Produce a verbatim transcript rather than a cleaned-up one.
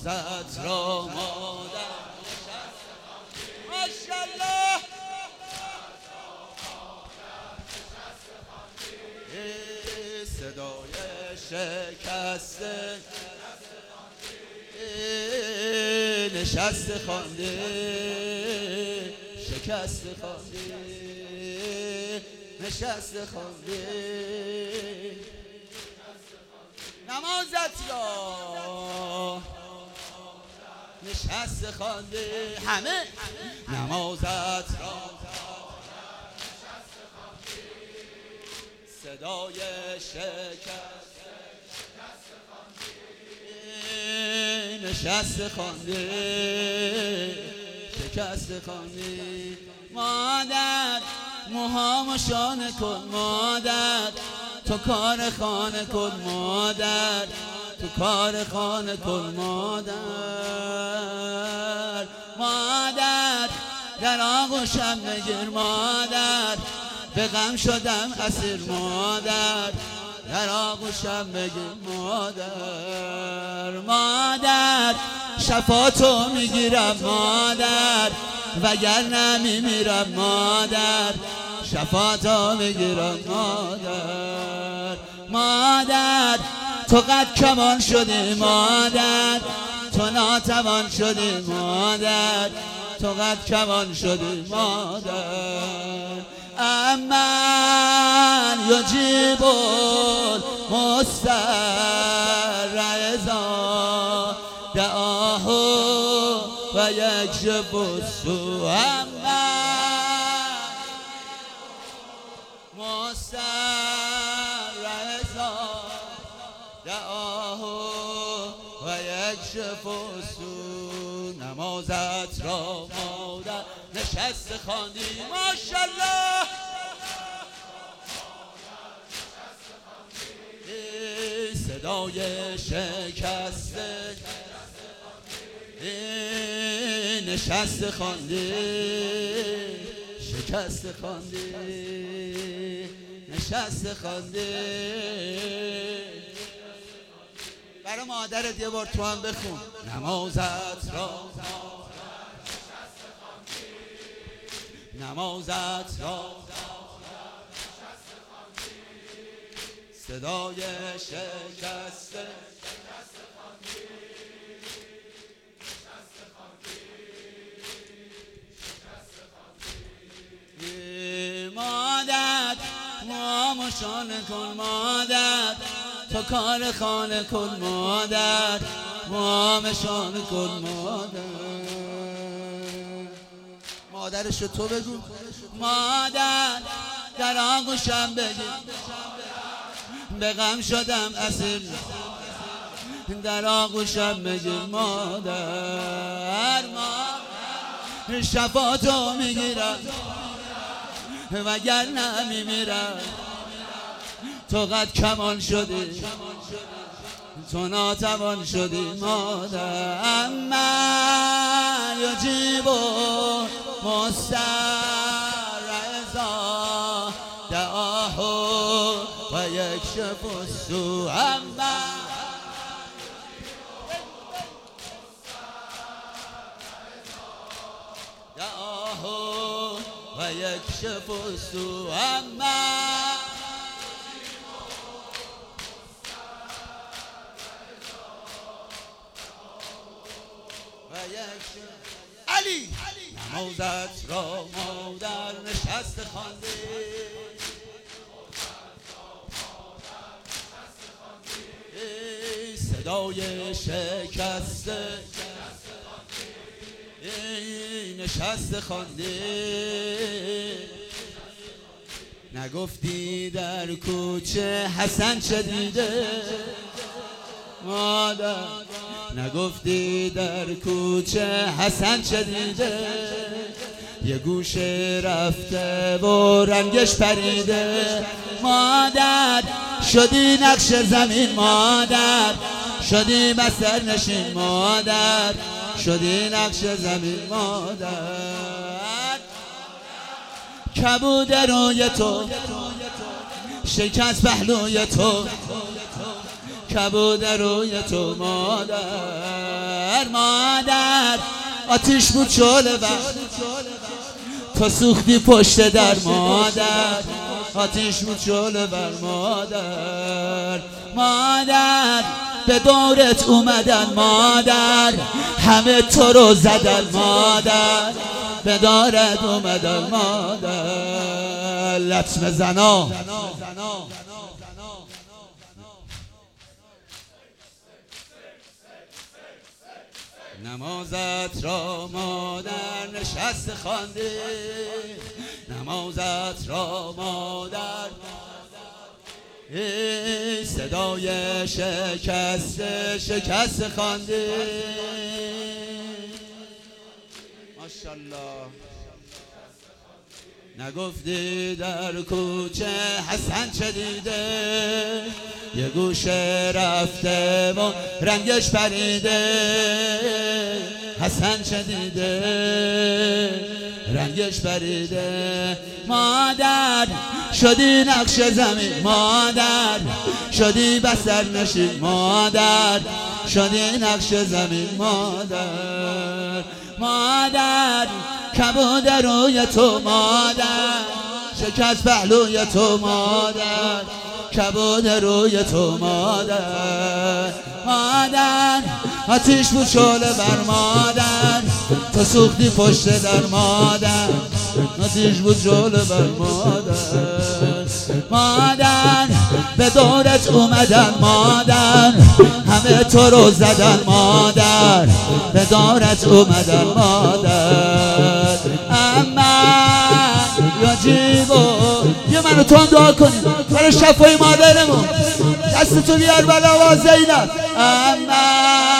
نمازت را مادر ماشاءالله صدای شکسته نشسته خوانده شکسته خوانده نشسته خوانده نمازت را نشسته خوانده همه نمازت را صدای شکست نشسته خوانده شکسته خوانده مادر موهامو شانه کن مادر تو کار خانه کن مادر تو کار خانه کن مادر مادر در آغوشم بگیر مادر به غم شدم اسیر مادر در آغوشم بگیر مادر مادر شفاعتو میگیرم مادر وگرنه میمیرم مادر شفاعتو میگیرم مادر مادر تو قد کمان شدی مادر تو ناتوان شدی مادر تو قد کمان شدی مادر امن یجیب المضطر اذا دعاه و یکشف السوء امن مضطر اذا دعاه و یکشف السوء نمازت را مادر نشسته خواندی ماشاءالله صدای شکسته نشسته خوانده شکسته خوانده نشسته خوانده برای مادرت یه بار تو هم بخون نمازت را نمازت را صدای شکسته مادر موامو شانه کن مادر تو کار خانه کن مادر موامو شانه کن مادر مادرشو تو بگو مادر در آغوشم بگیر به غم شدم اسیر در آغوشم بگیر مادر مادر شفاعتو میگیرم وگرنه میمیرم تو قد کمان شدی تو ناتوان شدی مادر اما یجیب المضطر اذا دعاه و یکشف السوء اما دعاه و یکشف السوء اما علی نمازت را مادر نشسته خوانده صدای شکسته نشسته خوانده نگفتی در کوچه حسن چه دیده مادر نگفتی در کوچه حسن چه دیده یه گوشه رفته و رنگش پریده مادر شدی نقش زمین مادر شدی بستر نشین مادر شدی نقش زمین مادر کبود روی تو شکست پهلوی تو کبود روی تو مادر مادر مادر آتیش بود شعله بر تو سوختی پشت در مادر آتیش بود شعله بر مادر مادر به دورت اومدن مادر همه تو رو زدن مادر به دورت اومدن مادر لطمه زنا نمازت را مادر نشست خواندی نمازت را مادر صدای شکست شکست خواندی ماشاءالله نگفتی در کوچه حسن چه دیده یه گوشه رفته و رنگش پریده حسن چه دیده رنگش پریده مادر شدی نقش زمین مادر شدی بستر نشین مادر شدی نقش زمین مادر مادر کبود روی تو مادر شکست پهلوی تو مادر کبود روی تو مادر مادر آتیش بود شعله بر مادر تو سوختی پشت در مادر آتیش بود شعله بر مادر مادر به دورت اومدن مادر همه تو رو زدن مادر به دورت اومدن مادر اما یا جیبو یه منو تون دعا کنیم برای شفای مادرمون دستتو بیار بلا و زینب اما